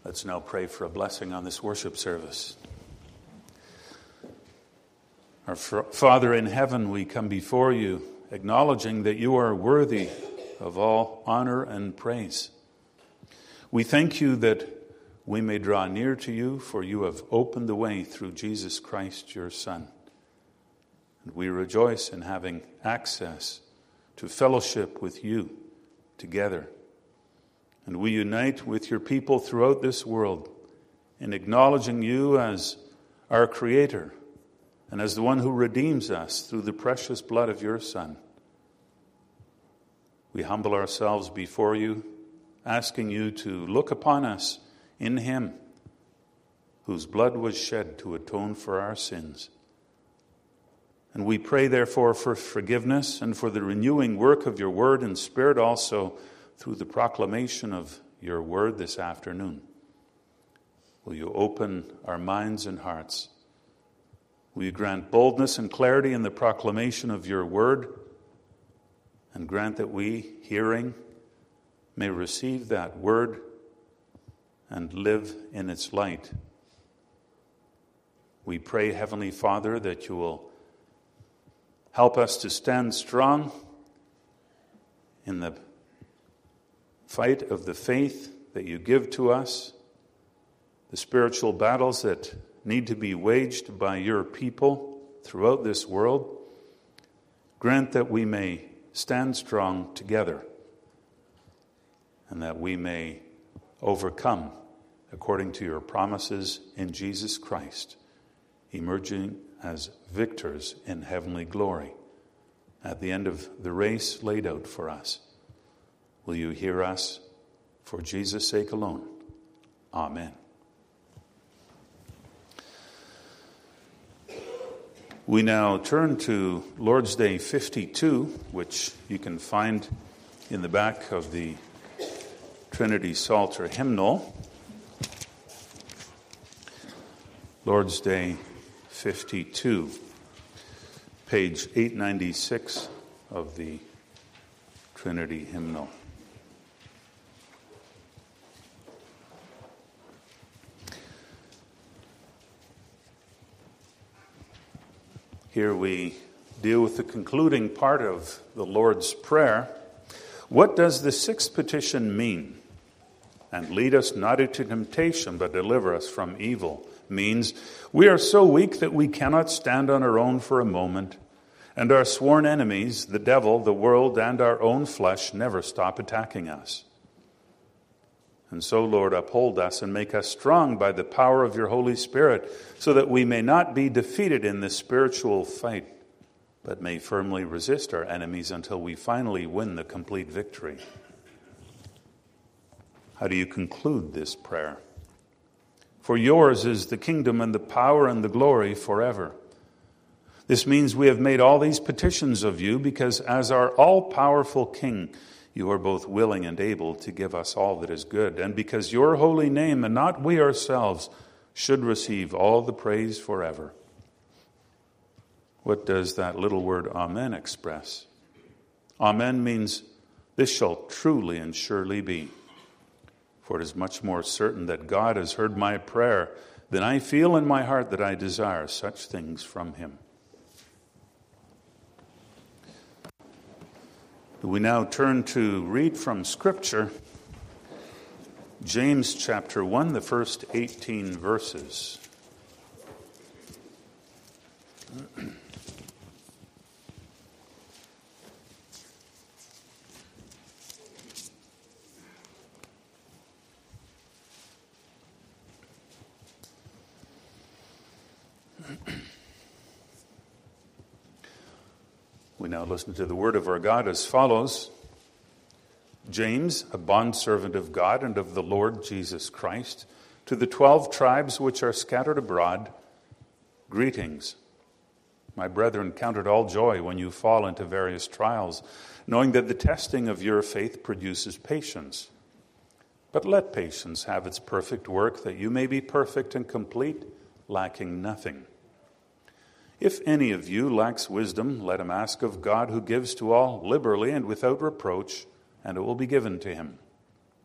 Let's now pray for a blessing on this worship service. Our Father in heaven, we come before you, acknowledging that you are worthy of all honor and praise. We thank you that we may draw near to you, for you have opened the way through Jesus Christ, your Son. And we rejoice in having access to fellowship with you together. And we unite with your people throughout this world in acknowledging you as our Creator and as the one who redeems us through the precious blood of your Son. We humble ourselves before you, asking you to look upon us in him whose blood was shed to atone for our sins. And we pray, therefore, for forgiveness and for the renewing work of your word and Spirit also through the proclamation of your word this afternoon. Will you open our minds and hearts? Will you grant boldness and clarity in the proclamation of your word, and grant that we, hearing, may receive that word and live in its light. We pray, Heavenly Father, that you will help us to stand strong in the fight of the faith that you give to us, the spiritual battles that need to be waged by your people throughout this world. Grant that we may stand strong together and that we may overcome according to your promises in Jesus Christ, emerging as victors in heavenly glory at the end of the race laid out for us. Will you hear us for Jesus' sake alone? Amen. We now turn to Lord's Day 52, which you can find in the back of the Trinity Psalter hymnal. Lord's Day 52, page 896 of the Trinity hymnal. Here we deal with the concluding part of the Lord's Prayer. What does the sixth petition mean? And lead us not into temptation, but deliver us from evil. Means we are so weak that we cannot stand on our own for a moment, and our sworn enemies, the devil, the world, and our own flesh, never stop attacking us. And so, Lord, uphold us and make us strong by the power of your Holy Spirit, so that we may not be defeated in this spiritual fight, but may firmly resist our enemies until we finally win the complete victory. How do you conclude this prayer? For yours is the kingdom and the power and the glory forever. This means we have made all these petitions of you because as our all-powerful King, you are both willing and able to give us all that is good, and because your holy name, and not we ourselves, should receive all the praise forever. What does that little word amen express? Amen means this shall truly and surely be. For it is much more certain that God has heard my prayer than I feel in my heart that I desire such things from him. We now turn to read from Scripture, James chapter 1, the first 18 verses. We now listen to the word of our God as follows. James, a bondservant of God and of the Lord Jesus Christ, to the 12 tribes which are scattered abroad, greetings. My brethren, count it all joy when you fall into various trials, knowing that the testing of your faith produces patience. But let patience have its perfect work, that you may be perfect and complete, lacking nothing. If any of you lacks wisdom, let him ask of God, who gives to all liberally and without reproach, and it will be given to him.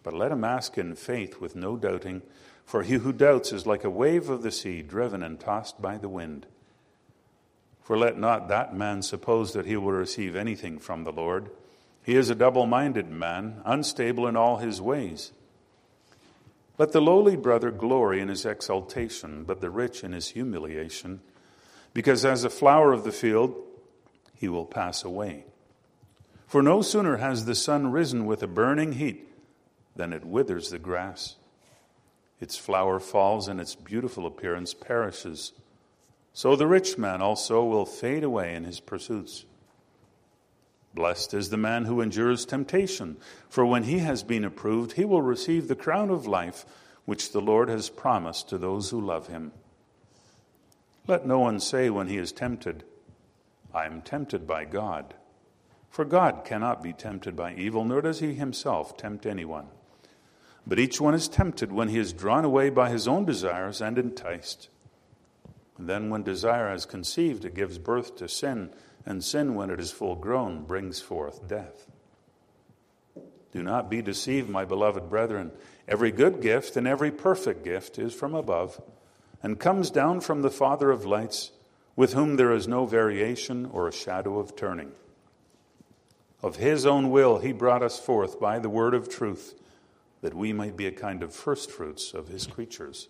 But let him ask in faith with no doubting, for he who doubts is like a wave of the sea, driven and tossed by the wind. For let not that man suppose that he will receive anything from the Lord. He is a double-minded man, unstable in all his ways. Let the lowly brother glory in his exaltation, but the rich in his humiliation, because as a flower of the field, he will pass away. For no sooner has the sun risen with a burning heat than it withers the grass. Its flower falls and its beautiful appearance perishes. So the rich man also will fade away in his pursuits. Blessed is the man who endures temptation, for when he has been approved, he will receive the crown of life which the Lord has promised to those who love him. Let no one say when he is tempted, I am tempted by God. For God cannot be tempted by evil, nor does he himself tempt anyone. But each one is tempted when he is drawn away by his own desires and enticed. And then when desire has conceived, it gives birth to sin, and sin, when it is full grown, brings forth death. Do not be deceived, my beloved brethren. Every good gift and every perfect gift is from above, and comes down from the Father of lights, with whom there is no variation or a shadow of turning. Of his own will he brought us forth by the word of truth, that we might be a kind of firstfruits of his creatures.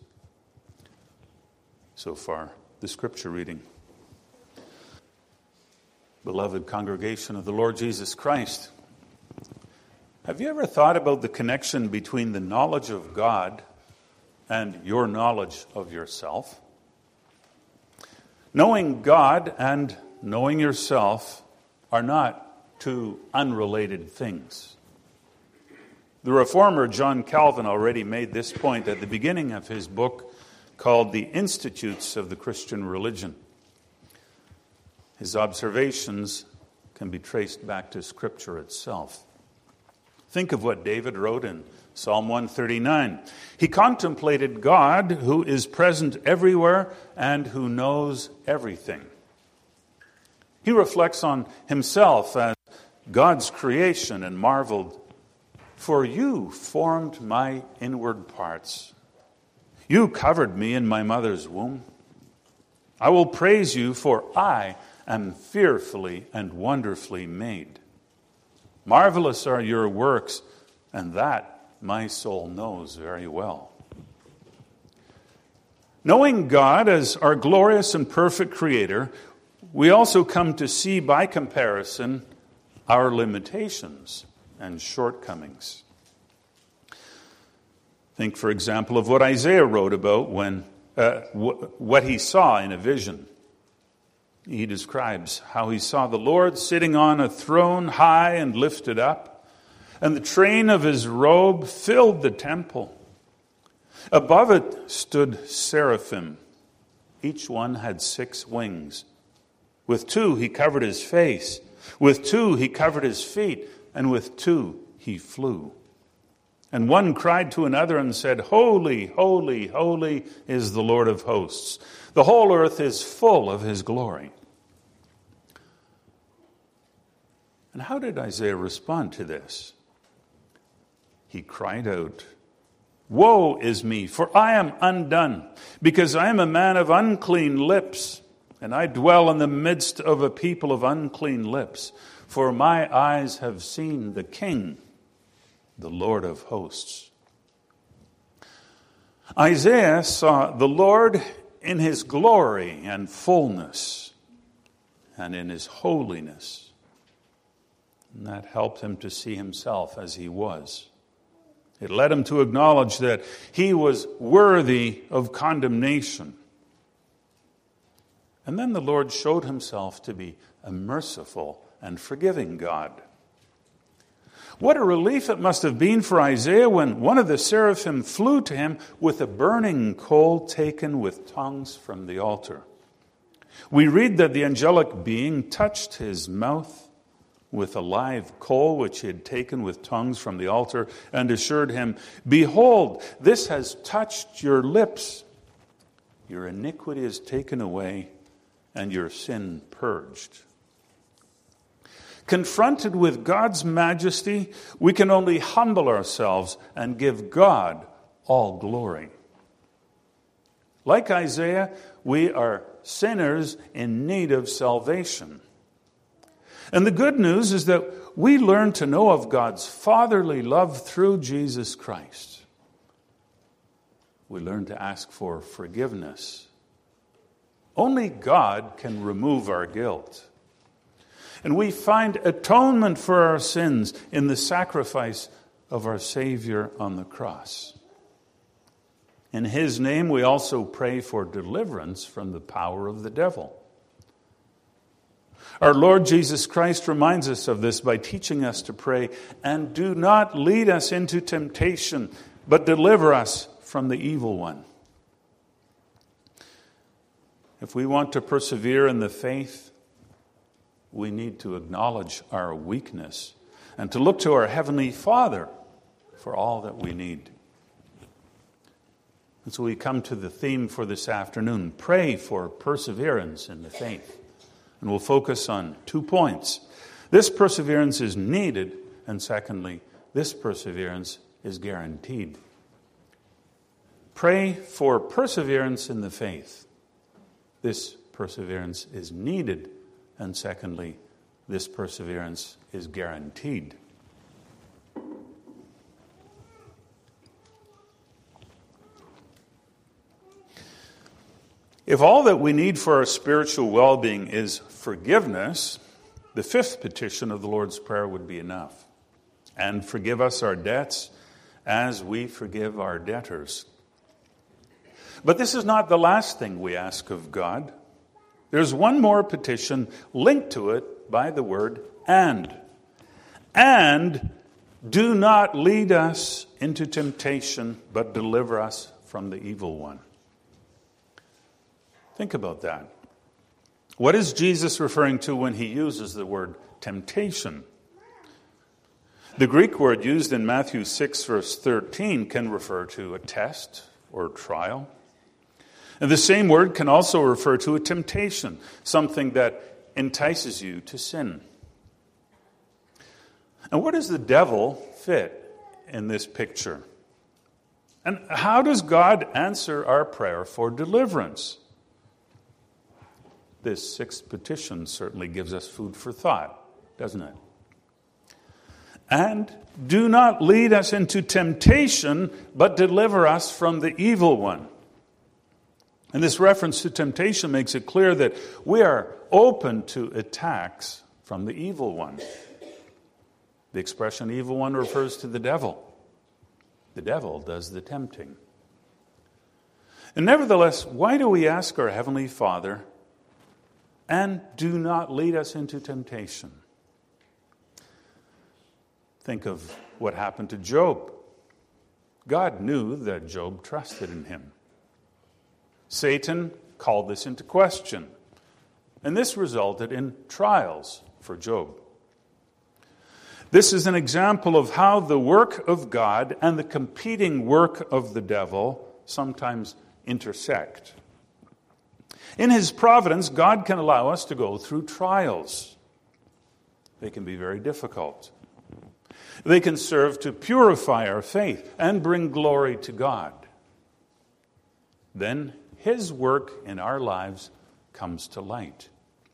So far, the scripture reading. Beloved congregation of the Lord Jesus Christ, have you ever thought about the connection between the knowledge of God and your knowledge of yourself? Knowing God and knowing yourself are not two unrelated things. The reformer John Calvin already made this point at the beginning of his book called The Institutes of the Christian Religion. His observations can be traced back to Scripture itself. Think of what David wrote in Psalm 139. He contemplated God who is present everywhere and who knows everything. He reflects on himself as God's creation and marveled, "For you formed my inward parts. You covered me in my mother's womb. I will praise you, for I am fearfully and wonderfully made. Marvelous are your works, and that my soul knows very well." Knowing God as our glorious and perfect Creator, we also come to see by comparison our limitations and shortcomings. Think, for example, of what Isaiah wrote about when what he saw in a vision. He describes how he saw the Lord sitting on a throne high and lifted up, and the train of his robe filled the temple. Above it stood seraphim. Each one had 6 wings. With 2 he covered his face, with 2 he covered his feet, and with 2 he flew. And one cried to another and said, "Holy, holy, holy is the Lord of hosts. The whole earth is full of his glory." And how did Isaiah respond to this? He cried out, "Woe is me, for I am undone, because I am a man of unclean lips, and I dwell in the midst of a people of unclean lips. For my eyes have seen the King, the Lord of hosts." Isaiah saw the Lord in his glory and fullness and in his holiness. And that helped him to see himself as he was. It led him to acknowledge that he was worthy of condemnation. And then the Lord showed himself to be a merciful and forgiving God. What a relief it must have been for Isaiah when one of the seraphim flew to him with a burning coal taken with tongues from the altar. We read that the angelic being touched his mouth with a live coal which he had taken with tongues from the altar and assured him, "Behold, this has touched your lips. Your iniquity is taken away and your sin purged." Confronted with God's majesty, we can only humble ourselves and give God all glory. Like Isaiah, we are sinners in need of salvation. And the good news is that we learn to know of God's fatherly love through Jesus Christ. We learn to ask for forgiveness. Only God can remove our guilt. And we find atonement for our sins in the sacrifice of our Savior on the cross. In His name, we also pray for deliverance from the power of the devil. Our Lord Jesus Christ reminds us of this by teaching us to pray, "And do not lead us into temptation, but deliver us from the evil one." If we want to persevere in the faith, we need to acknowledge our weakness and to look to our Heavenly Father for all that we need. And so we come to the theme for this afternoon: pray for perseverance in the faith. And we'll focus on 2 points. This perseverance is needed, and secondly, this perseverance is guaranteed. Pray for perseverance in the faith. This perseverance is needed, and secondly, this perseverance is guaranteed. If all that we need for our spiritual well-being is forgiveness, the 5th petition of the Lord's Prayer would be enough. "And forgive us our debts as we forgive our debtors." But this is not the last thing we ask of God. There's one more petition linked to it by the word "and." "And do not lead us into temptation, but deliver us from the evil one." Think about that. What is Jesus referring to when he uses the word temptation? The Greek word used in Matthew 6, verse 13 can refer to a test or trial. And the same word can also refer to a temptation, something that entices you to sin. And where does the devil fit in this picture? And how does God answer our prayer for deliverance? This 6th petition certainly gives us food for thought, doesn't it? "And do not lead us into temptation, but deliver us from the evil one." And this reference to temptation makes it clear that we are open to attacks from the evil one. The expression "evil one" refers to the devil. The devil does the tempting. And nevertheless, why do we ask our Heavenly Father, "And do not lead us into temptation"? Think of what happened to Job. God knew that Job trusted in him. Satan called this into question, and this resulted in trials for Job. This is an example of how the work of God and the competing work of the devil sometimes intersect. In His providence, God can allow us to go through trials. They can be very difficult. They can serve to purify our faith and bring glory to God. Then His work in our lives comes to light.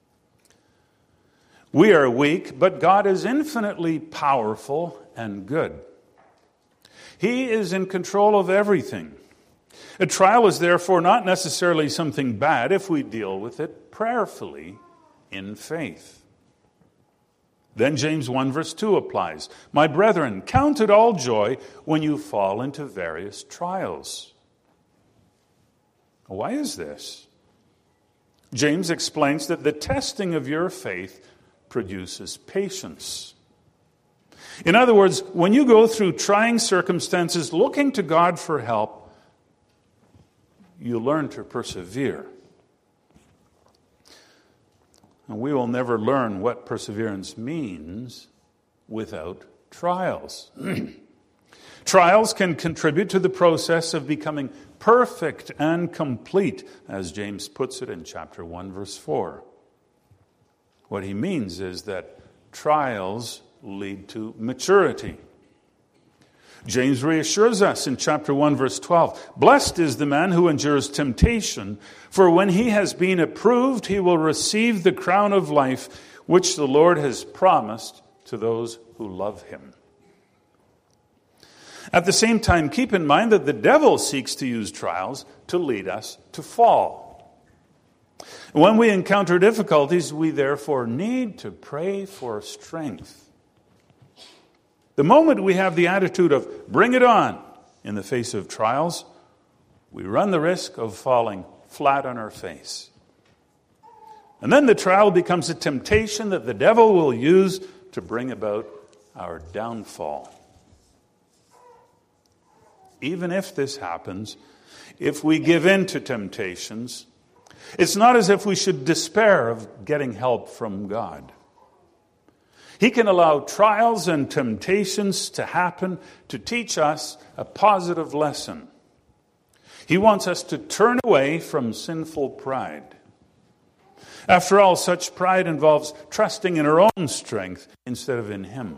We are weak, but God is infinitely powerful and good. He is in control of everything. A trial is therefore not necessarily something bad if we deal with it prayerfully in faith. Then James 1 verse 2 applies. "My brethren, count it all joy when you fall into various trials." Why is this? James explains that the testing of your faith produces patience. In other words, when you go through trying circumstances looking to God for help, you learn to persevere. And we will never learn what perseverance means without trials. Trials can contribute to the process of becoming perfect and complete, as James puts it in chapter 1, verse 4. What he means is that trials lead to maturity. James reassures us in chapter 1, verse 12, "Blessed is the man who endures temptation, for when he has been approved, he will receive the crown of life which the Lord has promised to those who love him." At the same time, keep in mind that the devil seeks to use trials to lead us to fall. When we encounter difficulties, we therefore need to pray for strength. The moment we have the attitude of "bring it on" in the face of trials, we run the risk of falling flat on our face. And then the trial becomes a temptation that the devil will use to bring about our downfall. Even if this happens, if we give in to temptations, it's not as if we should despair of getting help from God. He can allow trials and temptations to happen to teach us a positive lesson. He wants us to turn away from sinful pride. After all, such pride involves trusting in our own strength instead of in Him.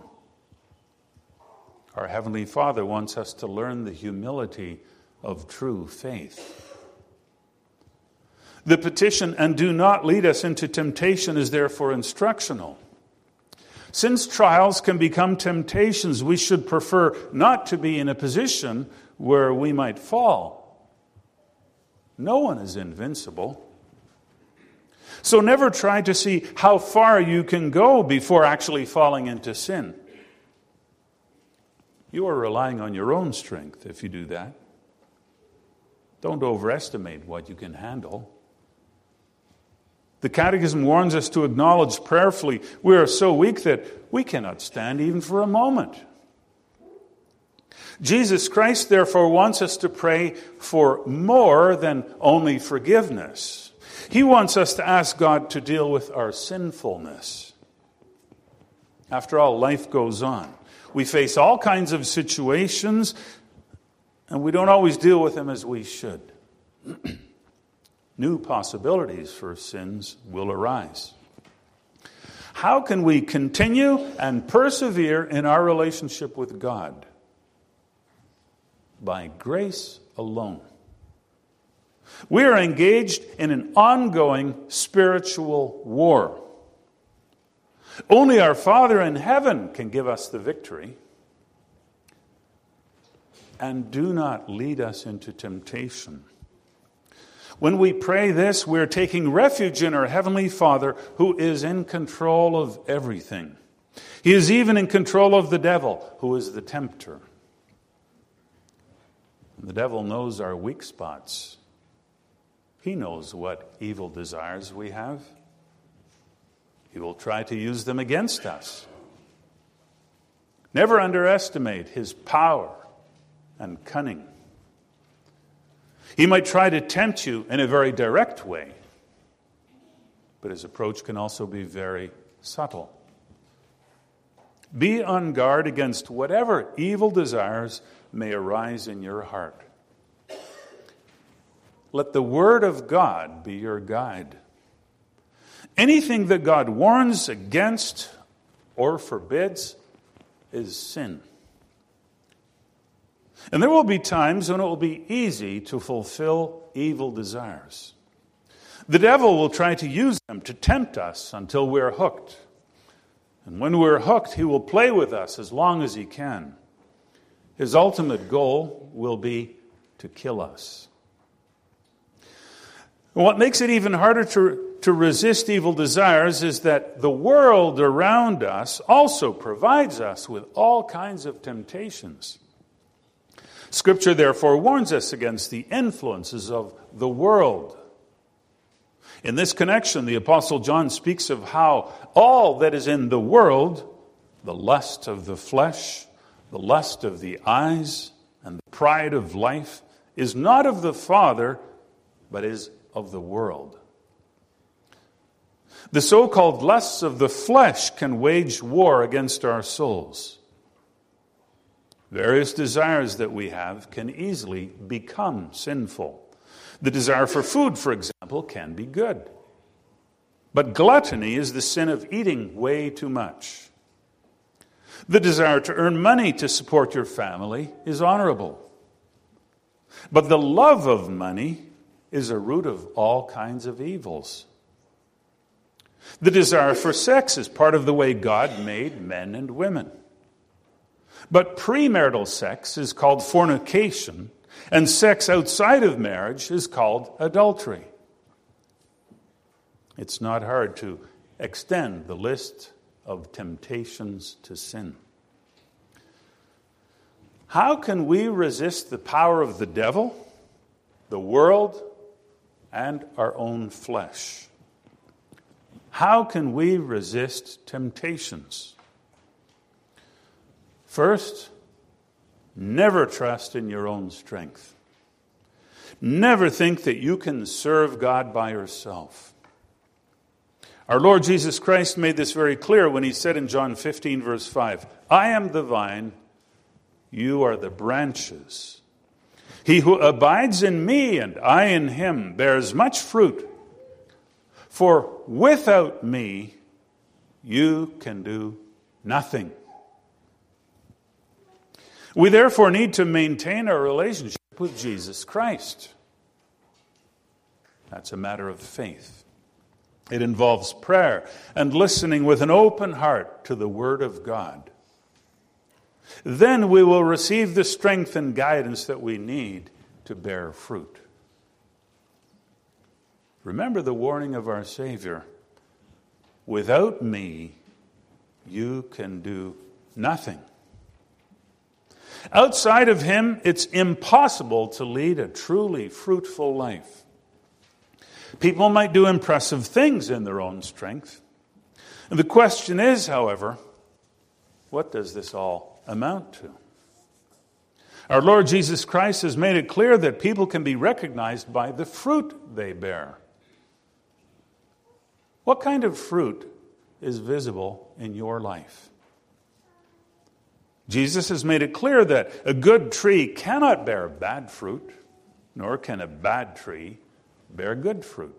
Our Heavenly Father wants us to learn the humility of true faith. The petition, "and do not lead us into temptation," is therefore instructional. Since trials can become temptations, we should prefer not to be in a position where we might fall. No one is invincible. So never try to see how far you can go before actually falling into sin. You are relying on your own strength if you do that. Don't overestimate what you can handle. The Catechism warns us to acknowledge prayerfully we are so weak that we cannot stand even for a moment. Jesus Christ, therefore, wants us to pray for more than only forgiveness. He wants us to ask God to deal with our sinfulness. After all, life goes on. We face all kinds of situations, and we don't always deal with them as we should. New possibilities for sins will arise. How can we continue and persevere in our relationship with God? By grace alone. We are engaged in an ongoing spiritual war. Only our Father in heaven can give us the victory. And do not lead us into temptation. When we pray this, we're taking refuge in our Heavenly Father, who is in control of everything. He is even in control of the devil, who is the tempter. The devil knows our weak spots. He knows what evil desires we have. He will try to use them against us. Never underestimate his power and cunning. He might try to tempt you in a very direct way, but his approach can also be very subtle. Be on guard against whatever evil desires may arise in your heart. Let the Word of God be your guide. Anything that God warns against or forbids is sin. And there will be times when it will be easy to fulfill evil desires. The devil will try to use them to tempt us until we're hooked. And when we're hooked, he will play with us as long as he can. His ultimate goal will be to kill us. What makes it even harder to resist evil desires is that the world around us also provides us with all kinds of temptations. Scripture therefore warns us against the influences of the world. In this connection, the Apostle John speaks of how all that is in the world, the lust of the flesh, the lust of the eyes, and the pride of life, is not of the Father, but is of the world. The so-called lusts of the flesh can wage war against our souls. Various desires that we have can easily become sinful. The desire for food, for example, can be good. But gluttony is the sin of eating way too much. The desire to earn money to support your family is honorable. But the love of money is a root of all kinds of evils. The desire for sex is part of the way God made men and women. But premarital sex is called fornication, and sex outside of marriage is called adultery. It's not hard to extend the list of temptations to sin. How can we resist the power of the devil, the world, and our own flesh? How can we resist temptations? First, never trust in your own strength. Never think that you can serve God by yourself. Our Lord Jesus Christ made this very clear when he said in John 15, verse 5, I am the vine, you are the branches. He who abides in me and I in him bears much fruit. For without me, you can do nothing. We therefore need to maintain our relationship with Jesus Christ. That's a matter of faith. It involves prayer and listening with an open heart to the Word of God. Then we will receive the strength and guidance that we need to bear fruit. Remember the warning of our Savior. Without me, you can do nothing. Outside of him, it's impossible to lead a truly fruitful life. People might do impressive things in their own strength. And the question is, however, what does this all amount to? Our Lord Jesus Christ has made it clear that people can be recognized by the fruit they bear. What kind of fruit is visible in your life? Jesus has made it clear that a good tree cannot bear bad fruit, nor can a bad tree bear good fruit.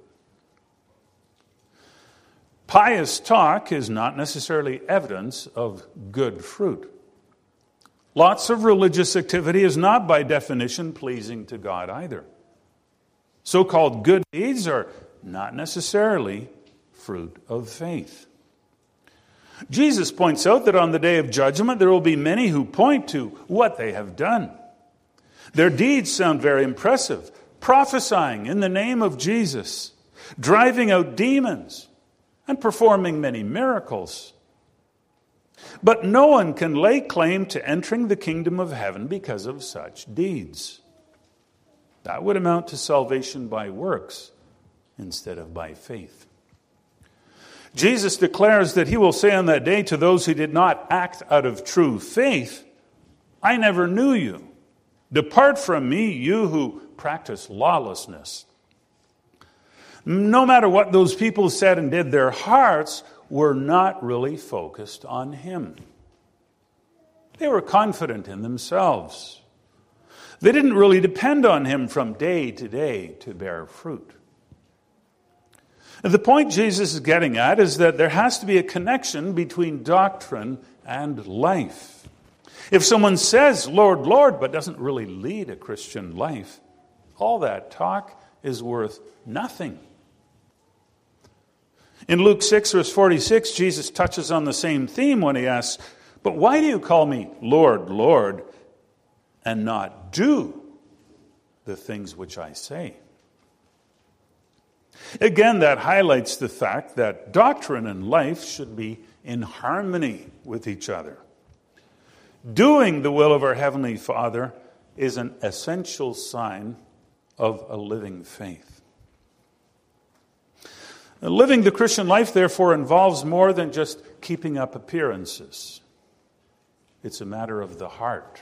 Pious talk is not necessarily evidence of good fruit. Lots of religious activity is not by definition pleasing to God either. So-called good deeds are not necessarily fruit of faith. Jesus points out that on the day of judgment there will be many who point to what they have done. Their deeds sound very impressive, prophesying in the name of Jesus, driving out demons, and performing many miracles. But no one can lay claim to entering the kingdom of heaven because of such deeds. That would amount to salvation by works instead of by faith. Jesus declares that he will say on that day to those who did not act out of true faith, I never knew you. Depart from me, you who practice lawlessness. No matter what those people said and did, their hearts were not really focused on him. They were confident in themselves. They didn't really depend on him from day to day to bear fruit. And the point Jesus is getting at is that there has to be a connection between doctrine and life. If someone says, Lord, Lord, but doesn't really lead a Christian life, all that talk is worth nothing. In Luke 6, verse 46, Jesus touches on the same theme when he asks, but why do you call me Lord, Lord, and not do the things which I say? Again, that highlights the fact that doctrine and life should be in harmony with each other. Doing the will of our Heavenly Father is an essential sign of a living faith. Living the Christian life, therefore, involves more than just keeping up appearances. It's a matter of the heart.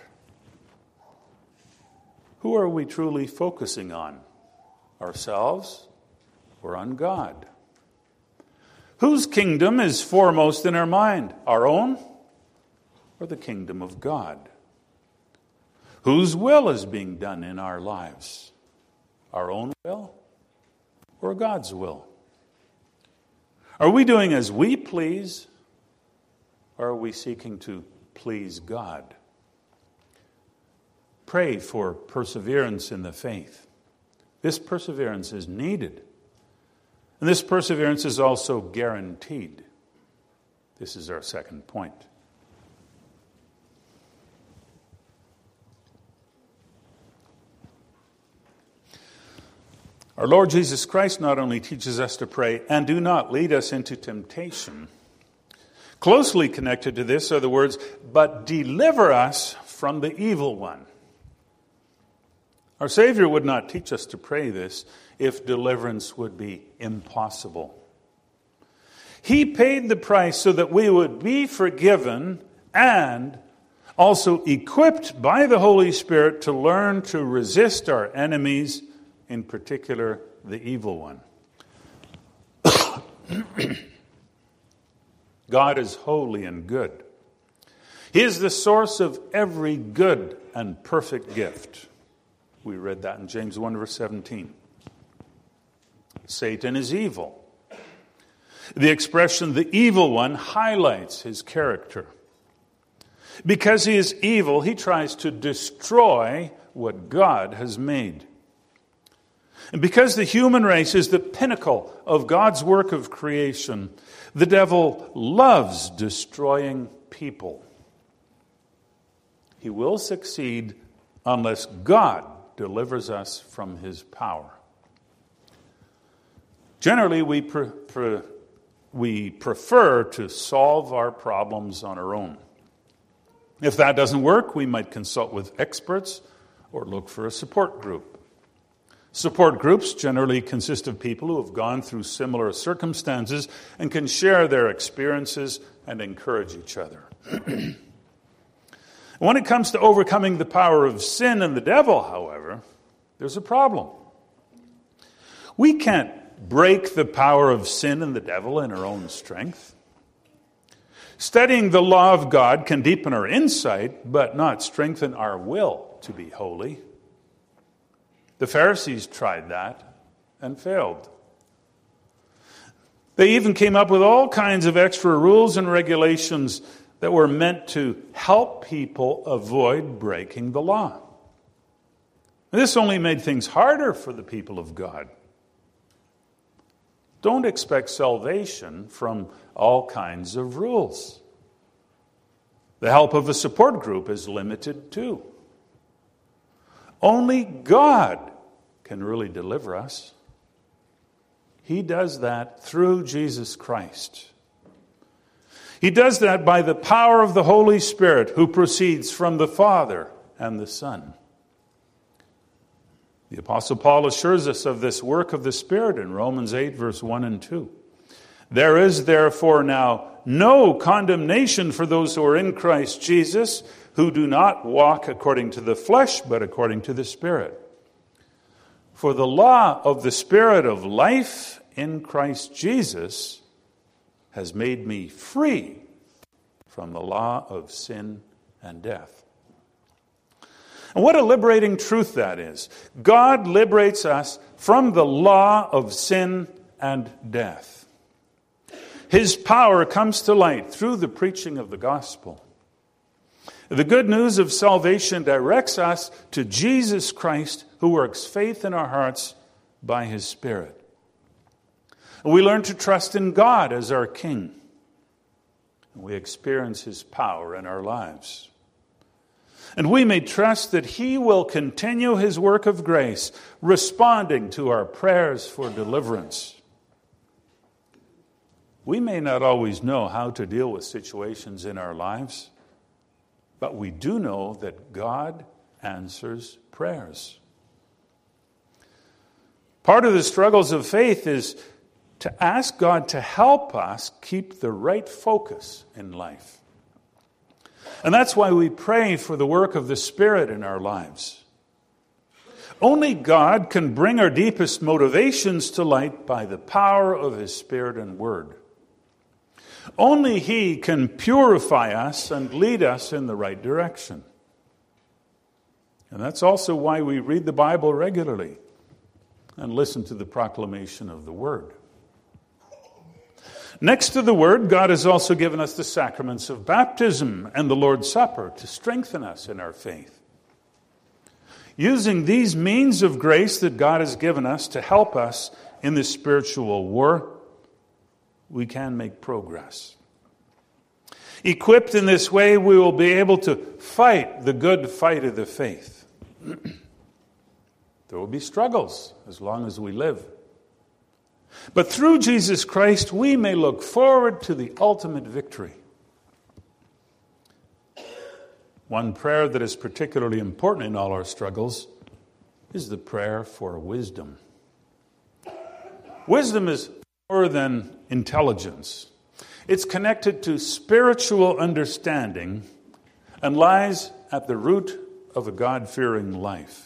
Who are we truly focusing on? Ourselves or on God? Whose kingdom is foremost in our mind? Our own or the kingdom of God? Whose will is being done in our lives? Our own will or God's will? Are we doing as we please, or are we seeking to please God? Pray for perseverance in the faith. This perseverance is needed. And this perseverance is also guaranteed. This is our second point. Our Lord Jesus Christ not only teaches us to pray, and do not lead us into temptation. Closely connected to this are the words, but deliver us from the evil one. Our Savior would not teach us to pray this if deliverance would be impossible. He paid the price so that we would be forgiven and also equipped by the Holy Spirit to learn to resist our enemies, in particular the evil one. God is holy and good. He is the source of every good and perfect gift. We read that in James 1 verse 17. Satan is evil. The expression, the evil one, highlights his character. Because he is evil, he tries to destroy what God has made. And because the human race is the pinnacle of God's work of creation, the devil loves destroying people. He will succeed unless God delivers us from his power. Generally, we prefer to solve our problems on our own. If that doesn't work, we might consult with experts or look for a support group. Support groups generally consist of people who have gone through similar circumstances and can share their experiences and encourage each other. When it comes to overcoming the power of sin and the devil, however, there's a problem. We can't break the power of sin and the devil in our own strength. Studying the law of God can deepen our insight, but not strengthen our will to be holy. The Pharisees tried that and failed. They even came up with all kinds of extra rules and regulations that were meant to help people avoid breaking the law. And this only made things harder for the people of God. Don't expect salvation from all kinds of rules. The help of a support group is limited too. Only God can really deliver us. He does that through Jesus Christ. He does that by the power of the Holy Spirit who proceeds from the Father and the Son. The Apostle Paul assures us of this work of the Spirit in Romans 8, verse 1 and 2. There is therefore now no condemnation for those who are in Christ Jesus, who do not walk according to the flesh, but according to the Spirit. For the law of the Spirit of life in Christ Jesus has made me free from the law of sin and death. And what a liberating truth that is. God liberates us from the law of sin and death. His power comes to light through the preaching of the gospel. The good news of salvation directs us to Jesus Christ, who works faith in our hearts by his Spirit. And we learn to trust in God as our King. And we experience his power in our lives. And we may trust that he will continue his work of grace, responding to our prayers for deliverance. We may not always know how to deal with situations in our lives, but we do know that God answers prayers. Part of the struggles of faith is to ask God to help us keep the right focus in life. And that's why we pray for the work of the Spirit in our lives. Only God can bring our deepest motivations to light by the power of his Spirit and Word. Only he can purify us and lead us in the right direction. And that's also why we read the Bible regularly and listen to the proclamation of the Word. Next to the Word, God has also given us the sacraments of baptism and the Lord's Supper to strengthen us in our faith. Using these means of grace that God has given us to help us in this spiritual war, we can make progress. Equipped in this way, we will be able to fight the good fight of the faith. There will be struggles as long as we live. But through Jesus Christ, we may look forward to the ultimate victory. One prayer that is particularly important in all our struggles is the prayer for wisdom. Wisdom is more than intelligence. It's connected to spiritual understanding and lies at the root of a God-fearing life.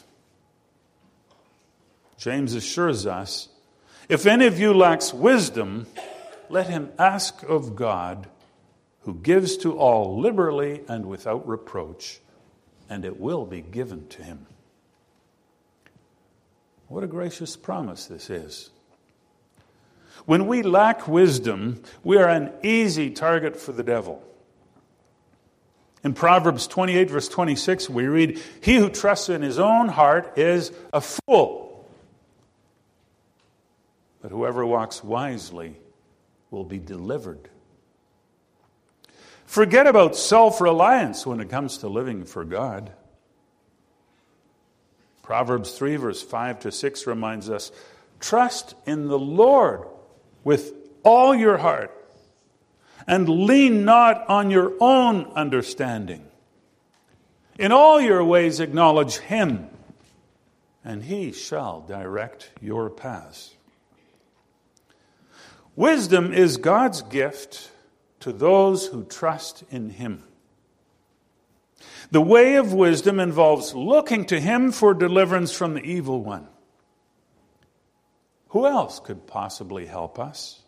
James assures us, if any of you lacks wisdom, let him ask of God, who gives to all liberally and without reproach, and it will be given to him. What a gracious promise this is. When we lack wisdom, we are an easy target for the devil. In Proverbs 28, verse 26, we read, "He who trusts in his own heart is a fool. But whoever walks wisely will be delivered." Forget about self-reliance when it comes to living for God. Proverbs 3, verse 5 to 6 reminds us, "Trust in the Lord with all your heart, and lean not on your own understanding. In all your ways acknowledge him, and he shall direct your paths." Wisdom is God's gift to those who trust in him. The way of wisdom involves looking to him for deliverance from the evil one. Who else could possibly help us?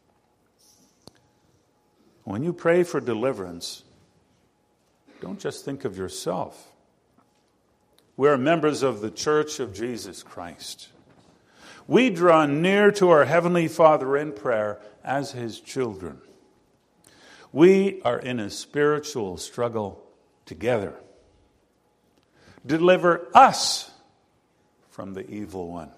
When you pray for deliverance, don't just think of yourself. We are members of the Church of Jesus Christ. We draw near to our Heavenly Father in prayer as his children. We are in a spiritual struggle together. Deliver us from the evil one.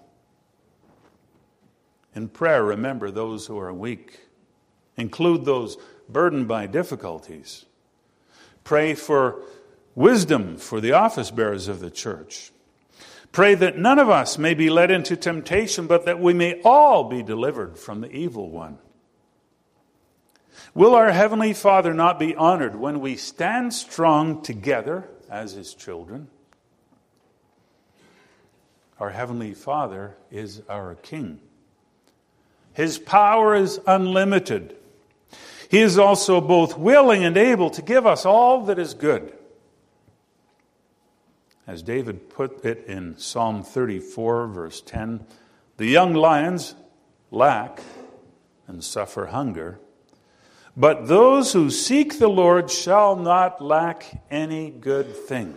In prayer, remember those who are weak. Include those burdened by difficulties. Pray for wisdom for the office bearers of the church. Pray that none of us may be led into temptation, but that we may all be delivered from the evil one. Will our Heavenly Father not be honored when we stand strong together as his children? Our Heavenly Father is our King. His power is unlimited. He is also both willing and able to give us all that is good. As David put it in Psalm 34, verse 10, "The young lions lack and suffer hunger, but those who seek the Lord shall not lack any good thing."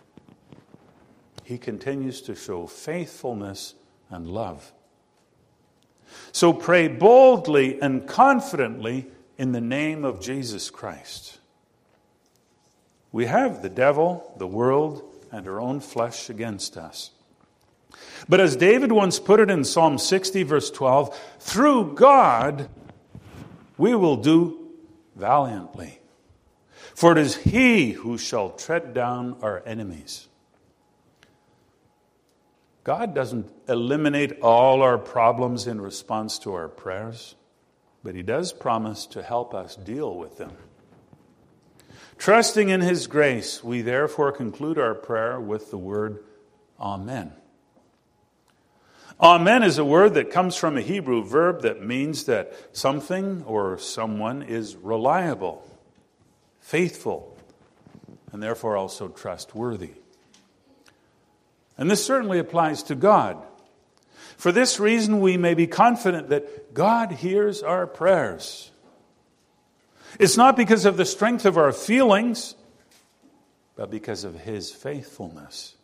He continues to show faithfulness and love. So pray boldly and confidently in the name of Jesus Christ. We have the devil, the world, and our own flesh against us. But as David once put it in Psalm 60, verse 12, "Through God we will do valiantly, for it is he who shall tread down our enemies." God doesn't eliminate all our problems in response to our prayers, but he does promise to help us deal with them. Trusting in his grace, we therefore conclude our prayer with the word Amen. Amen is a word that comes from a Hebrew verb that means that something or someone is reliable, faithful, and therefore also trustworthy. And this certainly applies to God. For this reason, we may be confident that God hears our prayers. It's not because of the strength of our feelings, but because of his faithfulness.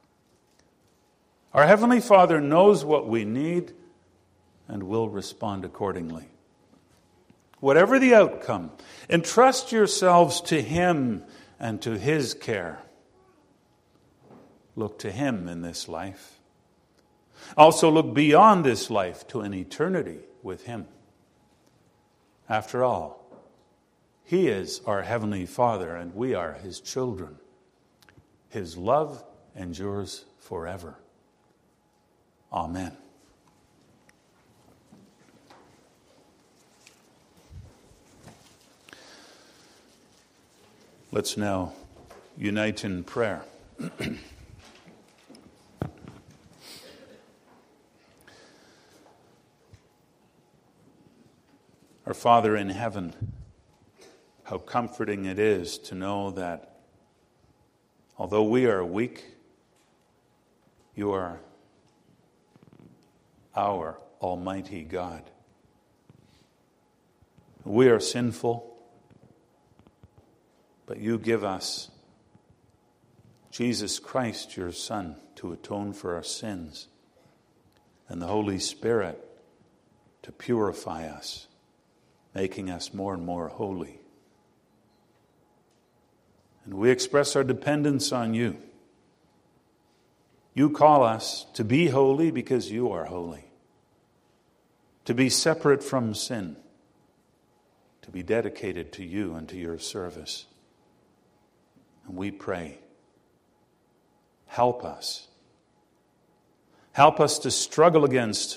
Our Heavenly Father knows what we need and will respond accordingly. whatever the outcome, entrust yourselves to Him and to His care. Look to Him in this life. Also look beyond this life to an eternity with Him. After all, He is our Heavenly Father and we are His children. His love endures forever. Amen. Let's now unite in prayer. Our Father in heaven, how comforting it is to know that although we are weak, You are our Almighty God. We are sinful, but You give us Jesus Christ, Your Son, to atone for our sins, and the Holy Spirit to purify us, making us more and more holy. And we express our dependence on You. You call us to be holy because You are holy, to be separate from sin, to be dedicated to You and to Your service. And we pray, help us. Help us to struggle against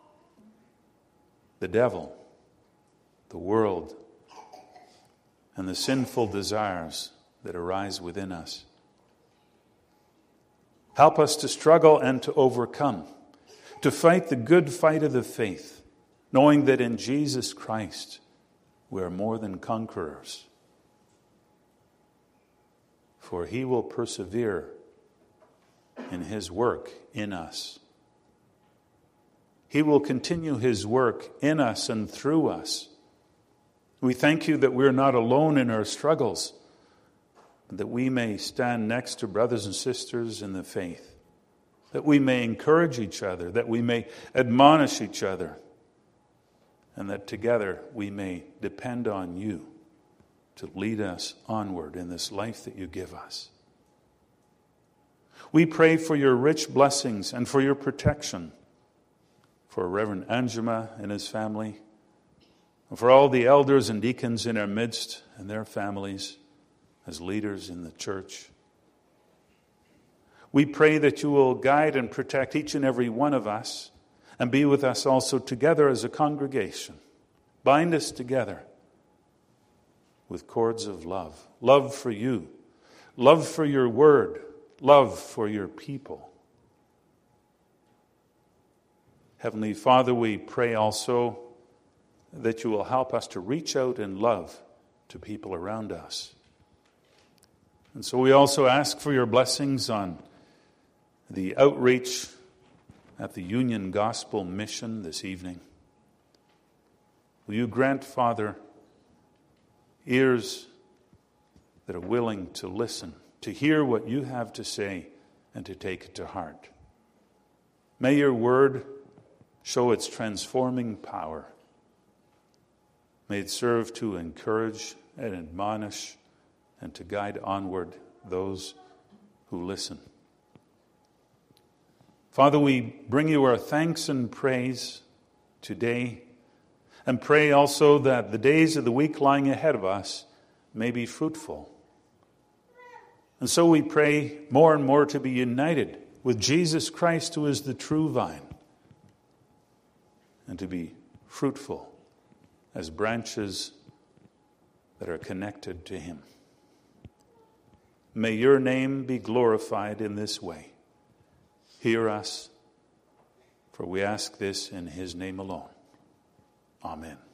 the devil, the world, and the sinful desires that arise within us. Help us to struggle and to overcome, to fight the good fight of the faith, knowing that in Jesus Christ we are more than conquerors. For He will persevere in His work in us. He will continue His work in us and through us. We thank You that we're not alone in our struggles, but that we may stand next to brothers and sisters in the faith, that we may encourage each other, that we may admonish each other, and that together we may depend on You to lead us onward in this life that You give us. We pray for Your rich blessings and for Your protection for Reverend Anjuma and his family, and for all the elders and deacons in our midst and their families as leaders in the church. We pray that You will guide and protect each and every one of us and be with us also together as a congregation. Bind us together with cords of love. Love for You, love for Your word, love for Your people. Heavenly Father, we pray also that You will help us to reach out in love to people around us. And so we also ask for Your blessings on the outreach at the Union Gospel Mission this evening. Will You grant, Father, ears that are willing to listen, to hear what You have to say, and to take it to heart. May Your word show its transforming power. May it serve to encourage and admonish and to guide onward those who listen. Father, we bring You our thanks and praise today, and pray also that the days of the week lying ahead of us may be fruitful. And so we pray more and more to be united with Jesus Christ, who is the true vine, and to be fruitful as branches that are connected to Him. May Your name be glorified in this way. Hear us, for we ask this in His name alone. Amen.